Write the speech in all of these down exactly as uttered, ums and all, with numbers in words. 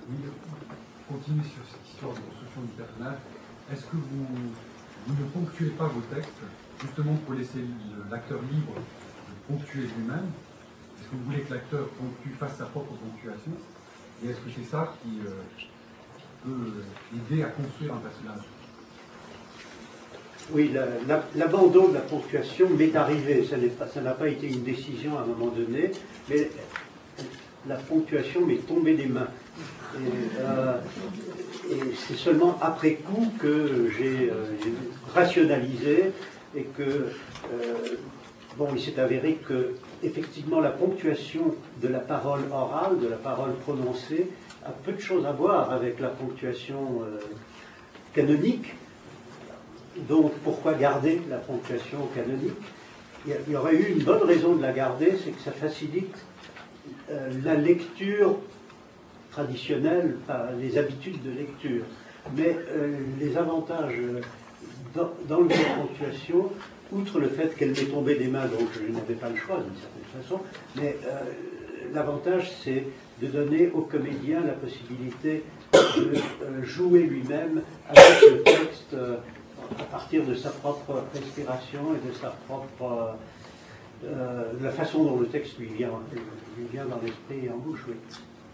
Oui, continue sur cette histoire de construction du personnage. Est-ce que vous, vous ne ponctuez pas vos textes, justement pour laisser l'acteur libre de ponctuer lui-même? Est-ce que vous voulez que l'acteur ponctue, fasse sa propre ponctuation? Et est-ce que c'est ça qui euh, peut aider à construire un personnage? Oui, l'abandon de la ponctuation m'est arrivé. Ça n'a pas, pas été une décision à un moment donné, mais la ponctuation m'est tombée des mains. Et, euh, et c'est seulement après coup que j'ai euh, rationalisé et que, euh, bon, il s'est avéré que, effectivement, la ponctuation de la parole orale, de la parole prononcée, a peu de choses à voir avec la ponctuation euh, canonique. Donc, pourquoi garder la ponctuation canonique? Il y aurait eu une bonne raison de la garder, c'est que ça facilite euh, la lecture traditionnelle, pas les habitudes de lecture. Mais euh, les avantages dans, dans la ponctuation, outre le fait qu'elle m'est tombée des mains, donc je n'avais pas le choix d'une certaine façon, mais euh, l'avantage, c'est de donner au comédien la possibilité de euh, jouer lui-même avec le texte euh, à partir de sa propre respiration et de sa propre euh, de la façon dont le texte lui vient, lui vient dans l'esprit et en bouche, oui.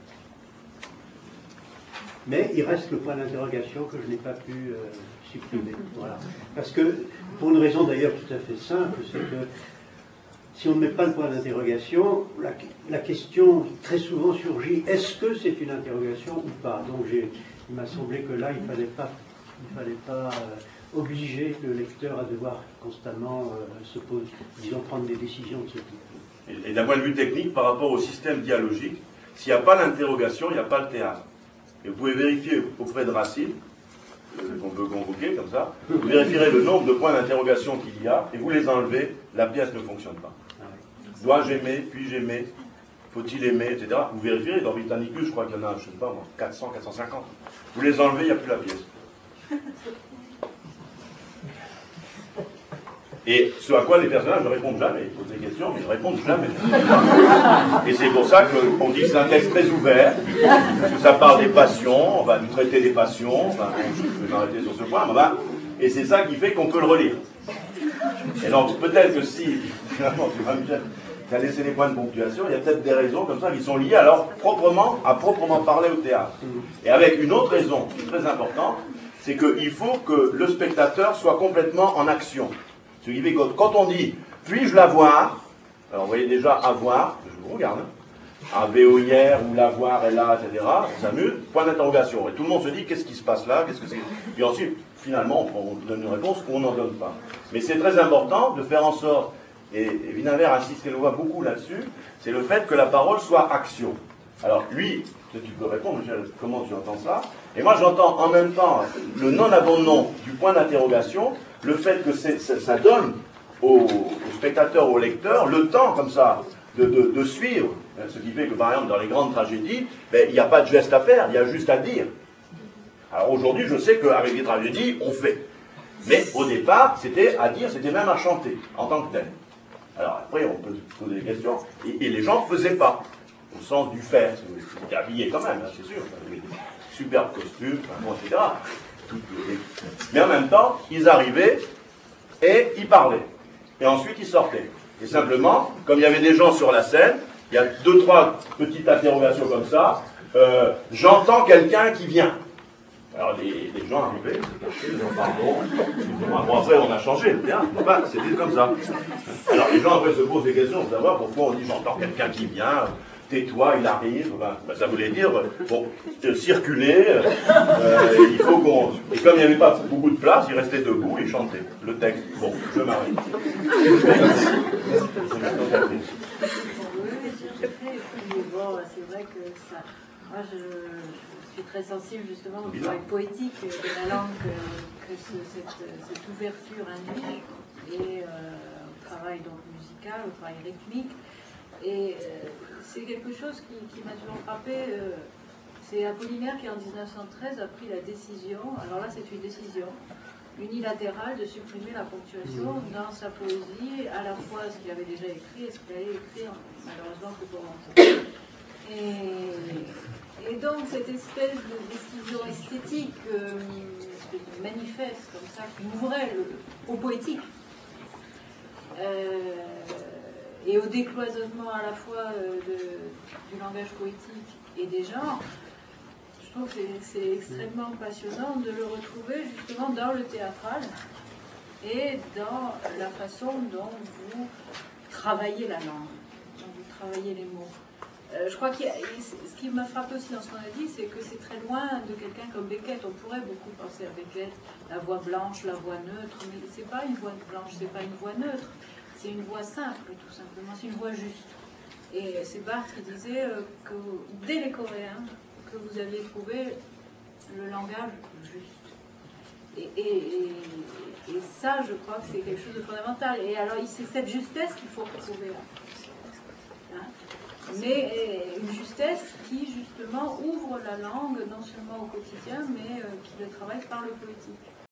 Mais il reste le point d'interrogation que je n'ai pas pu euh, supprimer. Voilà. Parce que, pour une raison d'ailleurs tout à fait simple, c'est que si on ne met pas le point d'interrogation, la, la question très souvent surgit, est-ce que c'est une interrogation ou pas? Donc il m'a semblé que là, il ne fallait pas, il fallait pas euh, obliger le lecteur à devoir constamment euh, se poser, disons, prendre des décisions de ce type. Et, et d'un point de vue technique, par rapport au système dialogique, s'il n'y a pas l'interrogation, il n'y a pas le théâtre. Et vous pouvez vérifier auprès de Racine, euh, qu'on peut convoquer comme ça, vous vérifierez le nombre de points d'interrogation qu'il y a, et vous les enlevez, la pièce ne fonctionne pas. Dois-je aimer, puis-je aimer, faut-il aimer, et cetera. Vous vérifierez, dans Britannicus, je crois qu'il y en a, je ne sais pas moi, quatre cents, quatre cent cinquante. Vous les enlevez, il n'y a plus la pièce. Et ce à quoi les personnages ne répondent jamais. Ils posent des questions, mais ils ne répondent jamais. Et c'est pour ça qu'on dit que c'est un texte très ouvert, parce que ça parle des passions, on va nous traiter des passions, enfin, je vais m'arrêter sur ce point, mais ben, et c'est ça qui fait qu'on peut le relire. Et donc peut-être que si, finalement, tu vas me dire, tu as laissé les points de ponctuation, il y a peut-être des raisons comme ça qui sont liées alors proprement, à proprement parler au théâtre. Et avec une autre raison qui est très importante, c'est qu'il faut que le spectateur soit complètement en action. Ce qui fait que quand on dit « puis-je la voir ?» alors vous voyez déjà « avoir », je vous regarde, hein, un véoïère ou la voir est là, et cetera, on s'amuse, point d'interrogation. Et tout le monde se dit « qu'est-ce qui se passe là ?» qu'est-ce que c'est ? Puis ensuite, finalement, on donne une réponse ou on n'en donne pas. Mais c'est très important de faire en sorte, et, et Wienerver insiste et le voit beaucoup là-dessus, c'est le fait que la parole soit action. Alors lui, tu peux répondre, Michel, comment tu entends ça? Et moi j'entends en même temps le non-abandon du point d'interrogation, le fait que c'est, c'est, ça donne aux, aux spectateurs, aux lecteurs, le temps comme ça de, de, de suivre, ce qui fait que par exemple dans les grandes tragédies, ben, il n'y a pas de geste à faire, il y a juste à dire. Alors aujourd'hui je sais qu'avec les tragédies, on fait. Mais au départ, c'était à dire, c'était même à chanter, en tant que tel. Alors après, on peut se poser des questions, et, et les gens ne faisaient pas, au sens du faire. C'était habillé quand même, hein, c'est sûr. Superbe costume, enfin, bon, et cetera. Mais en même temps, ils arrivaient et ils parlaient. Et ensuite, ils sortaient. Et simplement, comme il y avait des gens sur la scène, il y a deux, trois petites interrogations comme ça. Euh, J'entends quelqu'un qui vient. Alors, les, les gens arrivaient, se cachaient, disaient pardon. Bon, après, on a changé le théâtre. Enfin, c'était comme ça. Alors, les gens après se posent des questions pour savoir pourquoi on dit j'entends quelqu'un qui vient. Tais-toi, il arrive, ben, ben, ça voulait dire, bon, circuler, euh, il faut qu'on... Et comme il n'y avait pas beaucoup de place, il restait debout et chantait le texte. Bon, je m'arrête. C'est vrai que ça... Moi, je, je suis très sensible justement au travail poétique de la langue que, que ce, cette, cette ouverture induit, et euh, au travail donc musical, au travail rythmique. Et euh, c'est quelque chose qui, qui m'a toujours frappé. Euh, c'est Apollinaire qui, en mille neuf cent treize, a pris la décision, alors là c'est une décision unilatérale, de supprimer la ponctuation dans sa poésie, à la fois ce qu'il avait déjà écrit et ce qu'il allait écrire, malheureusement, que pour longtemps. Et, et donc, donc cette espèce de décision esthétique, euh, une espèce de manifeste comme ça, qui ouvrait le, au poétique, euh, et au décloisonnement à la fois euh, de, du langage poétique et des genres, je trouve que c'est extrêmement passionnant de le retrouver justement dans le théâtral et dans la façon dont vous travaillez la langue, dont vous travaillez les mots. Euh, je crois que ce qui m'a frappé aussi dans ce qu'on a dit, c'est que c'est très loin de quelqu'un comme Beckett. On pourrait beaucoup penser à Beckett, la voix blanche, la voix neutre, mais c'est pas une voix blanche, c'est pas une voix neutre, c'est une voix simple, tout simplement, c'est une voix juste. Et c'est Barthes qui disait euh, que dès les Coréens, que vous aviez trouvé le langage juste. Et, et, et, et ça, je crois que c'est quelque chose de fondamental. Et alors, c'est cette justesse qu'il faut retrouver là. Hein? Mais une justesse qui, justement, ouvre la langue, non seulement au quotidien, mais euh, qui le travaille par le poétique.